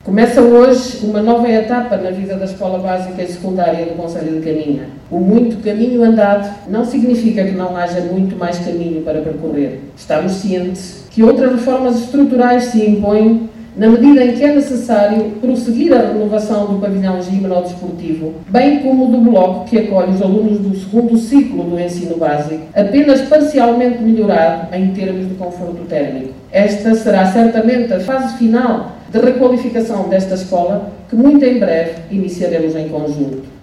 Começa hoje uma nova etapa na vida da Escola Básica e Secundária do Concelho de Caminha. O muito caminho andado não significa que não haja muito mais caminho para percorrer. Estamos cientes que outras reformas estruturais se impõem na medida em que é necessário prosseguir a renovação do pavilhão gimnodesportivo, bem como do bloco que acolhe os alunos do segundo ciclo do ensino básico, apenas parcialmente melhorado em termos de conforto térmico. Esta será certamente a fase final de requalificação desta escola, que muito em breve iniciaremos em conjunto.